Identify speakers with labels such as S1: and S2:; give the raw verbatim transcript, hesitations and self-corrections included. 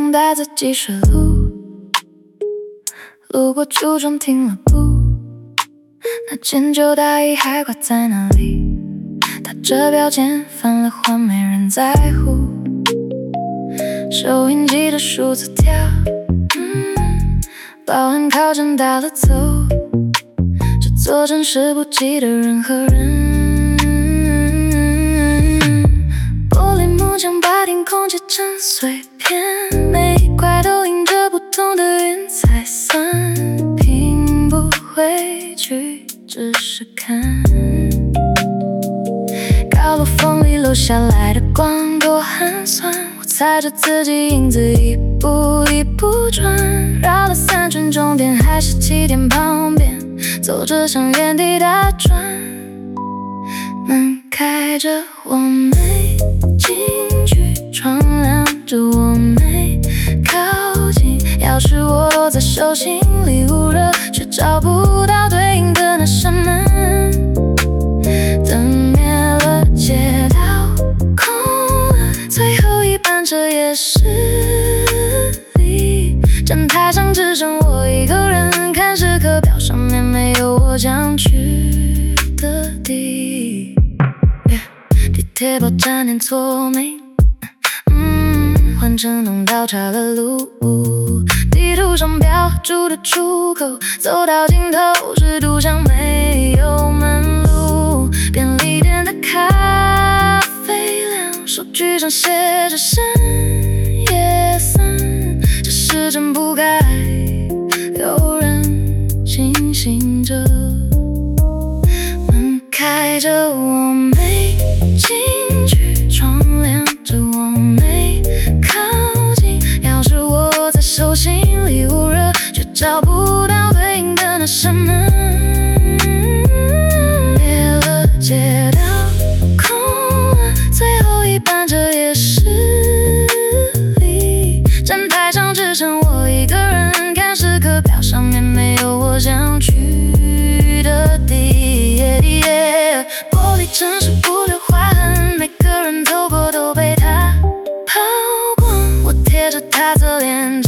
S1: 用带子积水路，路过酒庄停了步，那件旧大衣还挂在那里，打着标签翻了换没人在乎，收音机的数字跳，嗯，保安靠近带了走，这座城市不记得任何人，玻璃幕将白天空切成碎片，每一块都印着不同的云彩算拼不回去，只是看高楼风里漏下来的光多寒酸，我踩着自己影子一步一步转，绕了三圈终点还是起点旁边，走着像原地打转，门开着我没进去，窗亮着我没靠近，钥匙我落在手心里捂热，却找不到对应的那扇门，灯灭了，街道空了，最后一班车也是离站台上只剩我一个人，看时刻表上面没有我将去的地， yeah, 地铁报站念错名，嗯，换成东道岔了路，地图上标注的出口，走到尽头是独享没有门路，便利店的咖啡凉，手机上写着深夜散，这时针不该有人清醒着，门开着我没进去，窗亮着我没靠近，钥匙握在手心里捂热，却找不到对应的那扇门，灭了，街道空了，最后一班车也是离站台上只剩我一个人，看时刻表上面没有我想去的地，玻璃城市不留划痕，每个人透过都被它抛光，我贴着它侧脸